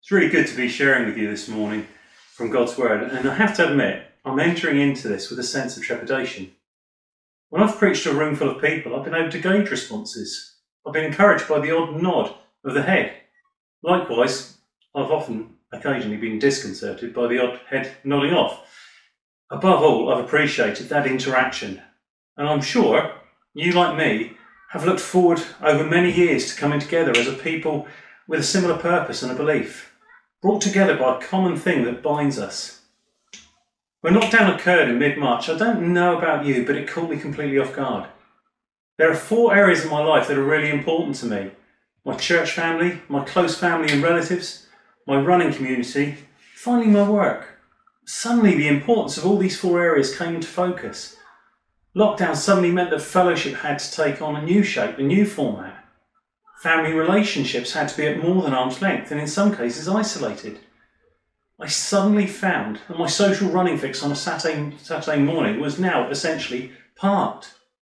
It's really good to be sharing with you this morning from God's Word, and I have to admit, I'm entering into this with a sense of trepidation. When I've preached to a room full of people, I've been able to gauge responses. I've been encouraged by the odd nod of the head. Likewise, I've occasionally been disconcerted by the odd head nodding off. Above all, I've appreciated that interaction, and I'm sure you, like me, have looked forward over many years to coming together as a people with a similar purpose and a belief, brought together by a common thing that binds us. When lockdown occurred in mid-March, I don't know about you, but it caught me completely off guard. There are 4 areas of my life that are really important to me: my church family, my close family and relatives, my running community, finally my work. Suddenly the importance of all these 4 areas came into focus. Lockdown suddenly meant that fellowship had to take on a new shape, a new format. Family relationships had to be at more than arm's length, and in some cases isolated. I suddenly found that my social running fix on a Saturday morning was now essentially parked.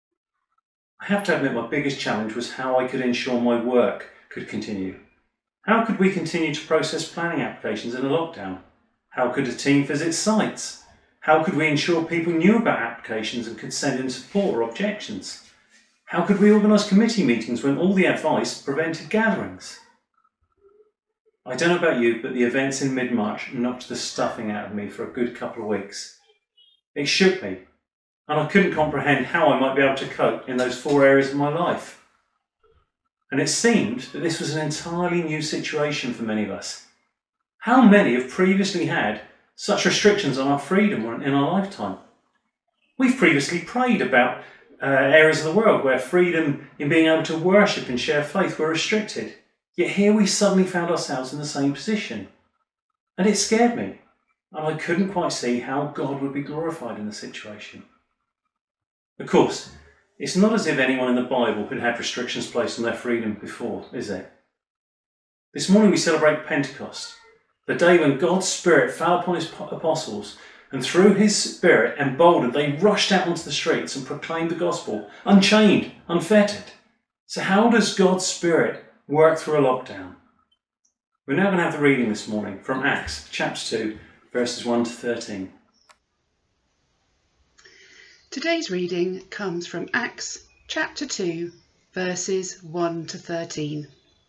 I have to admit my biggest challenge was how I could ensure my work could continue. How could we continue to process planning applications in a lockdown? How could a team visit sites? How could we ensure people knew about applications and could send in support or objections? How could we organise committee meetings when all the advice prevented gatherings? I don't know about you, but the events in mid-March knocked the stuffing out of me for a good couple of weeks. It shook me, and I couldn't comprehend how I might be able to cope in those 4 areas of my life. And it seemed that this was an entirely new situation for many of us. How many have previously had such restrictions on our freedom in our lifetime? We've previously prayed about areas of the world where freedom in being able to worship and share faith were restricted. Yet here we suddenly found ourselves in the same position. And it scared me. And I couldn't quite see how God would be glorified in the situation. Of course, it's not as if anyone in the Bible had had restrictions placed on their freedom before, is it? This morning we celebrate Pentecost, the day when God's Spirit fell upon his apostles, and through his Spirit, emboldened, they rushed out onto the streets and proclaimed the gospel, unchained, unfettered. So how does God's Spirit work through a lockdown? We're now going to have the reading this morning from Acts chapter 2, verses 1 to 13. Today's reading comes from Acts chapter 2, verses 1 to 13.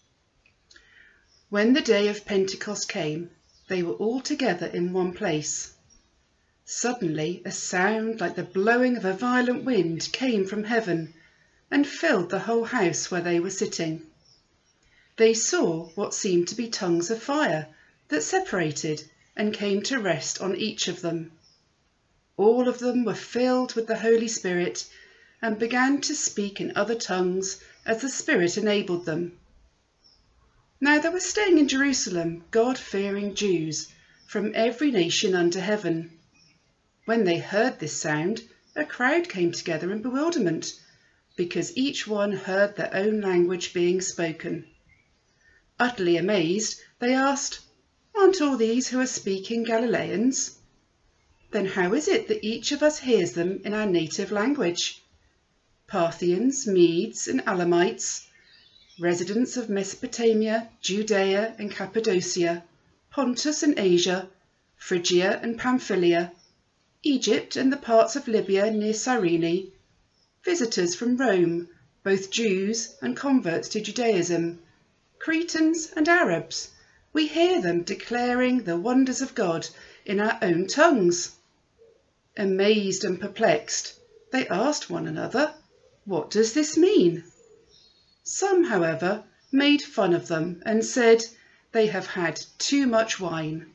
When the day of Pentecost came, they were all together in one place. Suddenly a sound like the blowing of a violent wind came from heaven and filled the whole house where they were sitting. They saw what seemed to be tongues of fire that separated and came to rest on each of them. All of them were filled with the Holy Spirit and began to speak in other tongues as the Spirit enabled them. Now there were staying in Jerusalem God-fearing Jews from every nation under heaven. When they heard this sound, a crowd came together in bewilderment, because each one heard their own language being spoken. Utterly amazed, they asked, "Aren't all these who are speaking Galileans? Then how is it that each of us hears them in our native language? Parthians, Medes and Elamites, residents of Mesopotamia, Judea and Cappadocia, Pontus and Asia, Phrygia and Pamphylia, Egypt and the parts of Libya near Cyrene, visitors from Rome, both Jews and converts to Judaism, Cretans and Arabs, we hear them declaring the wonders of God in our own tongues." Amazed and perplexed, they asked one another, "What does this mean?" Some, however, made fun of them and said, "They have had too much wine."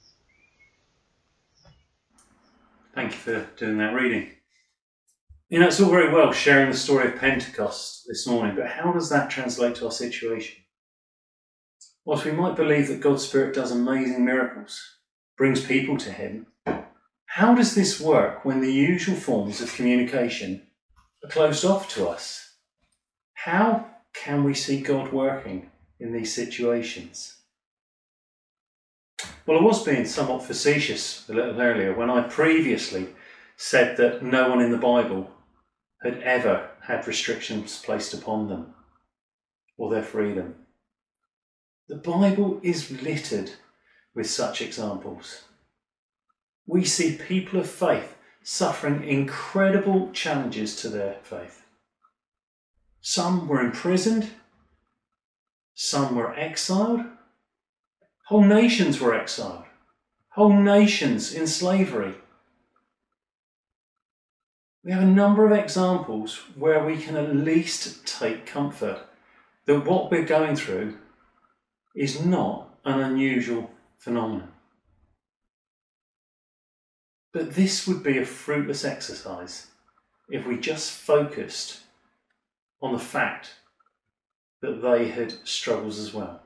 Thank you for doing that reading. You know, it's all very well sharing the story of Pentecost this morning, but how does that translate to our situation? Whilst we might believe that God's Spirit does amazing miracles, brings people to him, how does this work when the usual forms of communication are closed off to us? How can we see God working in these situations? Well, I was being somewhat facetious a little earlier when I previously said that no one in the Bible had ever had restrictions placed upon them or their freedom. The Bible is littered with such examples. We see people of faith suffering incredible challenges to their faith. Some were imprisoned, some were exiled, whole nations were exiled, whole nations in slavery. We have a number of examples where we can at least take comfort that what we're going through is not an unusual phenomenon. But this would be a fruitless exercise if we just focused on the fact that they had struggles as well.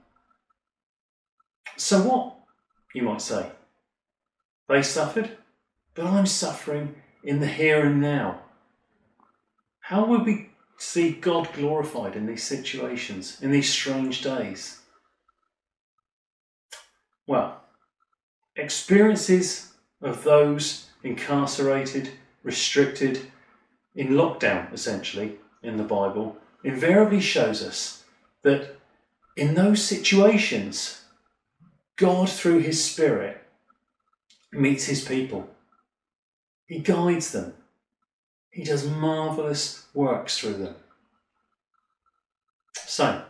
So what, you might say? They suffered, but I'm suffering in the here and now. How would we see God glorified in these situations, in these strange days? Well, experiences of those incarcerated, restricted, in lockdown essentially in the Bible, invariably shows us that in those situations, God through his Spirit meets his people. He guides them. He does marvellous works through them. So,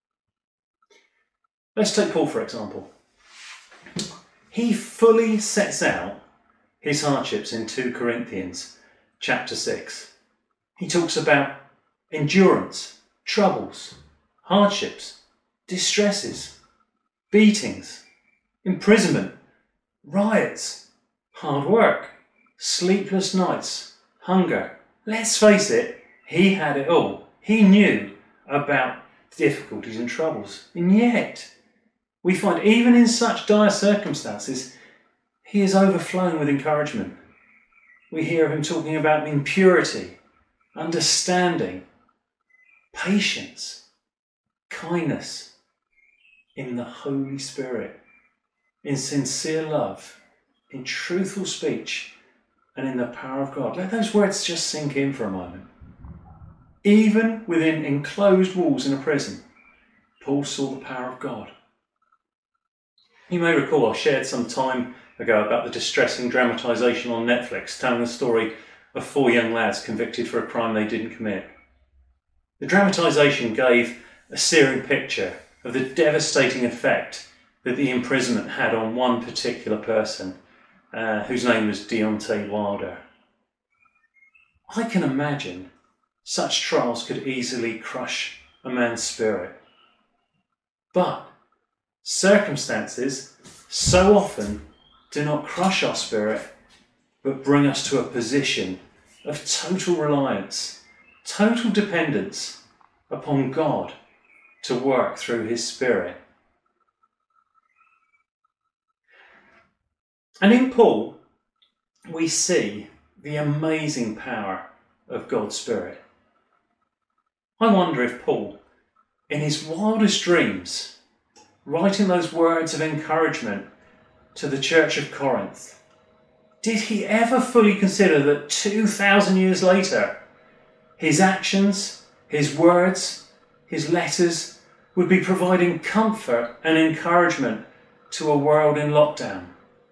let's take Paul for example. He fully sets out his hardships in 2 Corinthians chapter 6. He talks about endurance, troubles, hardships, distresses, beatings, imprisonment, riots, hard work, sleepless nights, hunger. Let's face it, he had it all. He knew about difficulties and troubles. And yet, we find even in such dire circumstances, he is overflowing with encouragement. We hear of him talking about impurity, understanding, patience, kindness in the Holy Spirit, in sincere love, in truthful speech, and in the power of God. Let those words just sink in for a moment. Even within enclosed walls in a prison, Paul saw the power of God. You may recall I shared some time ago about the distressing dramatisation on Netflix telling the story of 4 young lads convicted for a crime they didn't commit. The dramatisation gave a searing picture of the devastating effect that the imprisonment had on one particular person, whose name was Deontay Wilder. I can imagine such trials could easily crush a man's spirit. But circumstances so often do not crush our spirit, but bring us to a position of total reliance, total dependence upon God to work through his Spirit. And in Paul, we see the amazing power of God's Spirit. I wonder if Paul, in his wildest dreams, writing those words of encouragement to the church of Corinth, did he ever fully consider that 2,000 years later, his actions, his words, his letters would be providing comfort and encouragement to a world in lockdown?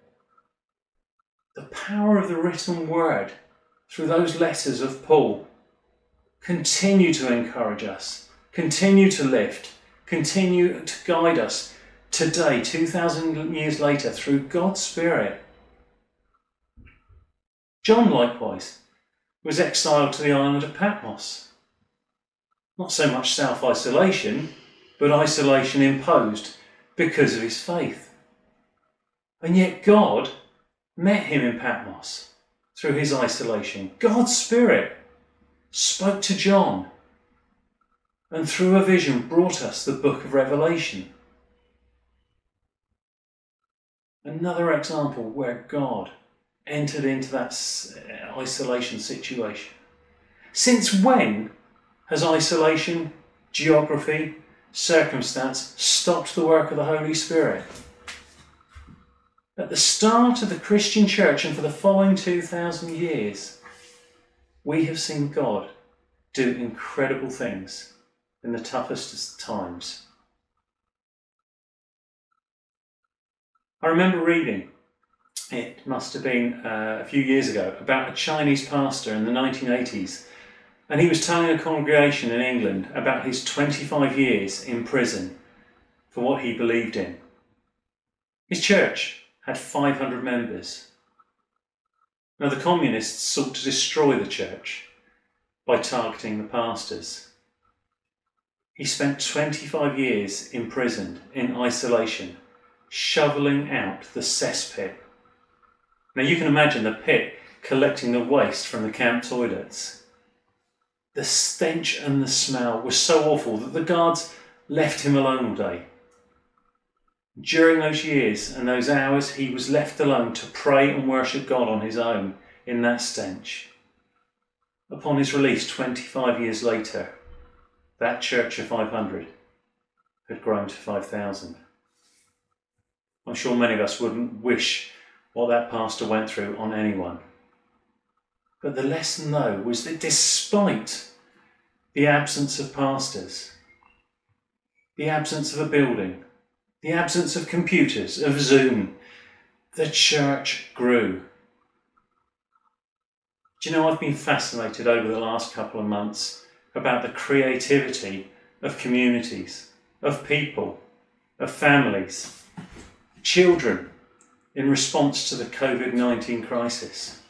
The power of the written word through those letters of Paul continue to encourage us, continue to lift, continue to guide us today, 2,000 years later, through God's Spirit. John, likewise, was exiled to the island of Patmos. Not so much self-isolation, but isolation imposed because of his faith. And yet God met him in Patmos through his isolation. God's Spirit spoke to John and through a vision brought us the book of Revelation. Another example where God entered into that isolation situation. Since when has isolation, geography, circumstance stopped the work of the Holy Spirit? At the start of the Christian church and for the following 2,000 years, we have seen God do incredible things in the toughest times. I remember reading, it must have been a few years ago, about a Chinese pastor in the 1980s, and he was telling a congregation in England about his 25 years in prison for what he believed in. His church had 500 members. Now, the communists sought to destroy the church by targeting the pastors. He spent 25 years imprisoned in isolation, shoveling out the cesspit. Now, you can imagine the pit collecting the waste from the camp toilets. The stench and the smell were so awful that the guards left him alone all day. During those years and those hours, he was left alone to pray and worship God on his own in that stench. Upon his release 25 years later, that church of 500 had grown to 5,000. I'm sure many of us wouldn't wish what that pastor went through on anyone. But the lesson, though, was that despite the absence of pastors, the absence of a building, the absence of computers, of Zoom, the church grew. Do you know, I've been fascinated over the last couple of months about the creativity of communities, of people, of families, children in response to the COVID-19 crisis.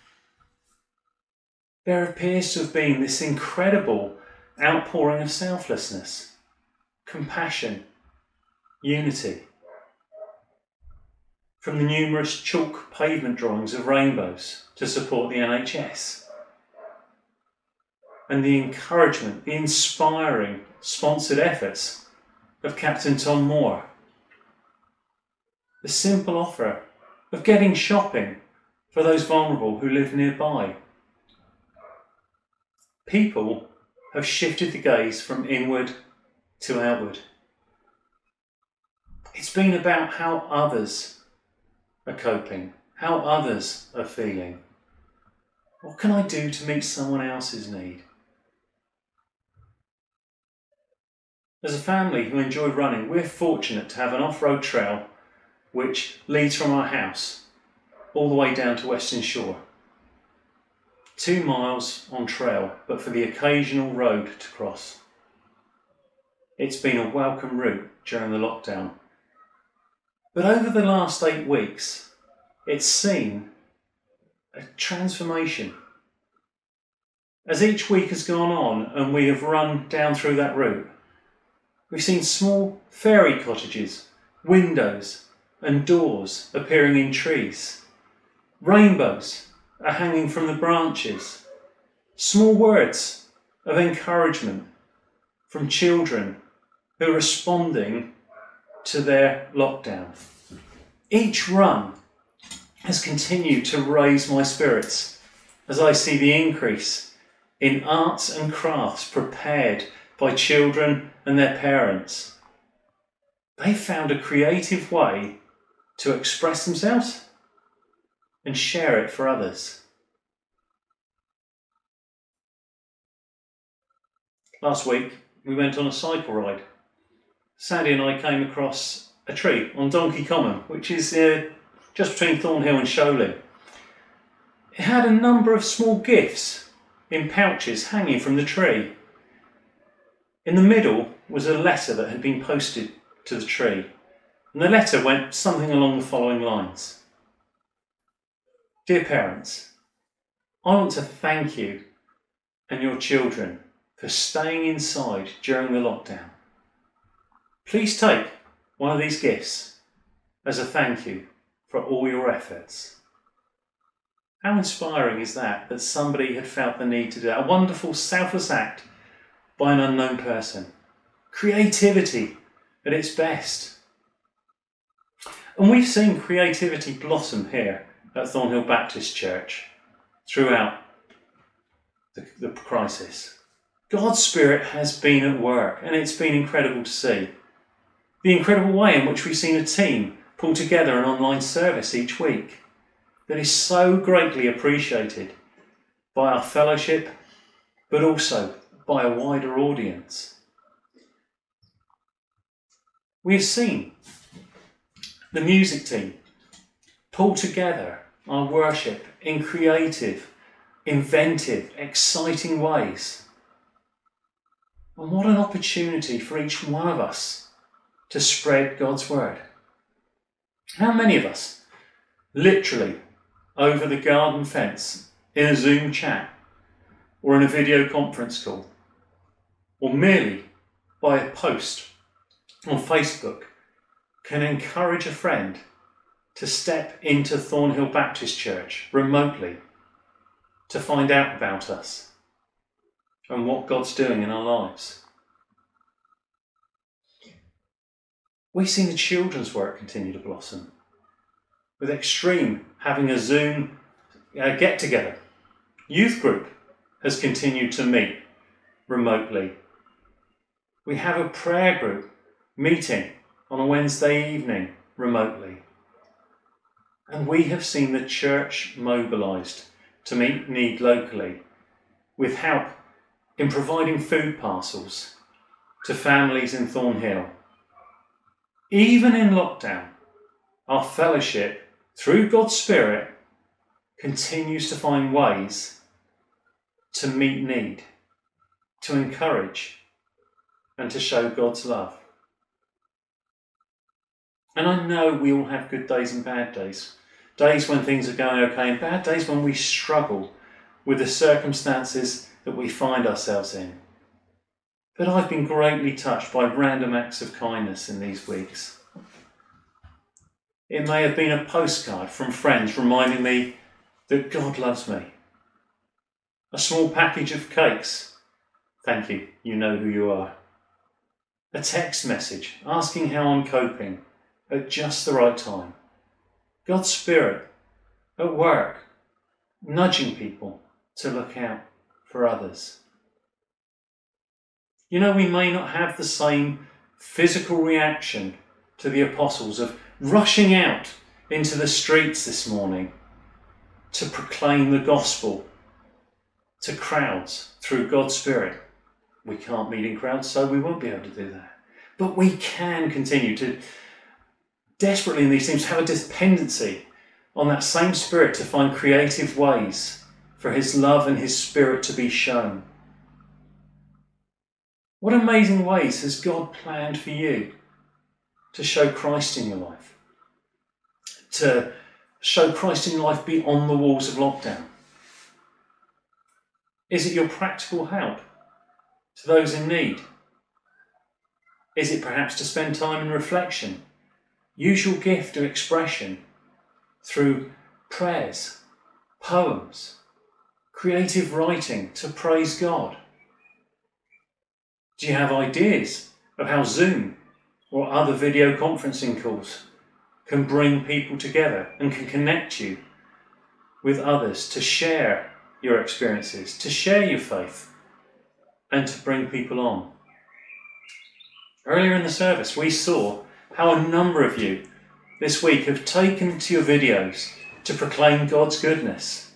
There appears to have been this incredible outpouring of selflessness, compassion, unity. From the numerous chalk pavement drawings of rainbows to support the NHS, and the encouragement, the inspiring, sponsored efforts of Captain Tom Moore. The simple offer of getting shopping for those vulnerable who live nearby. People have shifted the gaze from inward to outward. It's been about how others are coping, how others are feeling. What can I do to meet someone else's need? As a family who enjoy running, we're fortunate to have an off-road trail which leads from our house all the way down to Western Shore. 2 miles on trail, but for the occasional road to cross. It's been a welcome route during the lockdown. But over the last 8 weeks, it's seen a transformation. As each week has gone on and we have run down through that route, we've seen small fairy cottages, windows and doors appearing in trees. Rainbows are hanging from the branches. Small words of encouragement from children who are responding to their lockdown. Each run has continued to raise my spirits as I see the increase in arts and crafts prepared by children and their parents. They found a creative way to express themselves and share it for others. Last week we went on a cycle ride. Sandy and I came across a tree on Donkey Common, which is just between Thornhill and Sholing. It had a number of small gifts in pouches hanging from the tree. In the middle was a letter that had been posted to the tree, and the letter went something along the following lines. Dear parents, I want to thank you and your children for staying inside during the lockdown. Please take one of these gifts as a thank you for all your efforts. How inspiring is that somebody had felt the need to do that? A wonderful selfless act by an unknown person. Creativity at its best. And we've seen creativity blossom here at Thornhill Baptist Church throughout the crisis. God's Spirit has been at work, and it's been incredible to see. The incredible way in which we've seen a team pull together an online service each week that is so greatly appreciated by our fellowship, but also by a wider audience. We have seen the music team pull together our worship in creative, inventive, exciting ways. And what an opportunity for each one of us to spread God's word. How many of us, literally over the garden fence, in a Zoom chat, or in a video conference call, or merely by a post on Facebook, can encourage a friend to step into Thornhill Baptist Church remotely to find out about us and what God's doing in our lives? We've seen the children's work continue to blossom, with Extreme having a Zoom get-together. Youth group has continued to meet remotely. We have a prayer group meeting on a Wednesday evening remotely. And we have seen the church mobilised to meet need locally, with help in providing food parcels to families in Thornhill. Even in lockdown, our fellowship, through God's Spirit, continues to find ways to meet need, to encourage, and to show God's love. And I know we all have good days and bad days. Days when things are going okay, and bad days when we struggle with the circumstances that we find ourselves in. But I've been greatly touched by random acts of kindness in these weeks. It may have been a postcard from friends reminding me that God loves me. A small package of cakes. Thank you, you know who you are. A text message asking how I'm coping at just the right time. God's Spirit at work, nudging people to look out for others. You know, we may not have the same physical reaction to the apostles of rushing out into the streets this morning to proclaim the gospel to crowds through God's Spirit. We can't meet in crowds, so we won't be able to do that. But we can continue to desperately in these things have a dependency on that same Spirit to find creative ways for His love and His Spirit to be shown. What amazing ways has God planned for you to show Christ in your life? To show Christ in your life beyond the walls of lockdown? Is it your practical help to those in need? Is it perhaps to spend time in reflection? Use your gift of expression through prayers, poems, creative writing to praise God? Do you have ideas of how Zoom or other video conferencing calls can bring people together and can connect you with others to share your experiences, to share your faith, and to bring people on? Earlier in the service, we saw how a number of you this week have taken to your videos to proclaim God's goodness.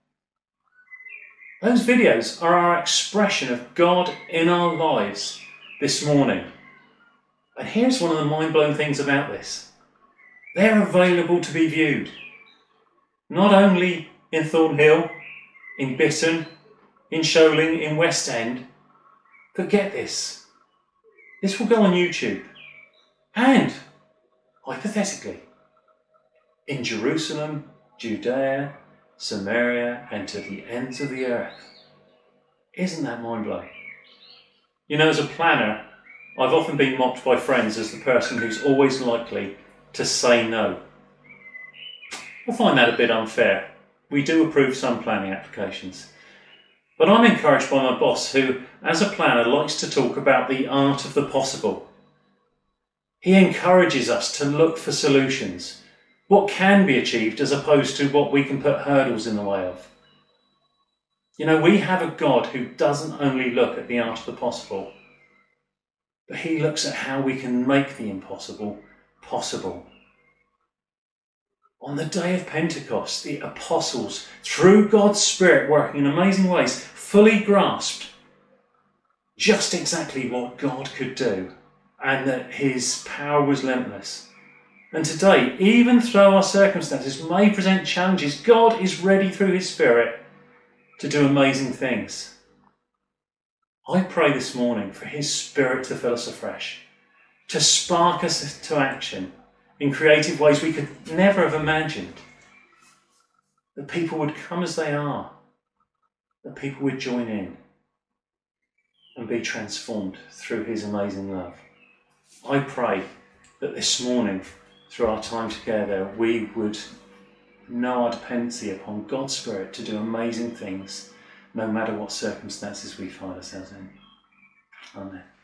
Those videos are our expression of God in our lives this morning. And here's one of the mind-blowing things about this. They're available to be viewed, not only in Thornhill, in Bitton, in Sholing, in West End, but get this, this will go on YouTube, and, hypothetically, in Jerusalem, Judea, Samaria, and to the ends of the earth. Isn't that mind-blowing? You know, as a planner, I've often been mocked by friends as the person who's always likely to say no. I find that a bit unfair. We do approve some planning applications. But I'm encouraged by my boss who, as a planner, likes to talk about the art of the possible. He encourages us to look for solutions, what can be achieved as opposed to what we can put hurdles in the way of. You know, we have a God who doesn't only look at the art of the possible, but He looks at how we can make the impossible possible. On the day of Pentecost, the apostles, through God's Spirit working in amazing ways, fully grasped just exactly what God could do and that His power was limitless. And today, even though our circumstances may present challenges, God is ready through his Spirit to do amazing things. I pray this morning for his Spirit to fill us afresh, to spark us to action in creative ways we could never have imagined. That people would come as they are, that people would join in and be transformed through his amazing love. I pray that this morning, through our time together, we would know our dependency upon God's Spirit to do amazing things, no matter what circumstances we find ourselves in. Amen.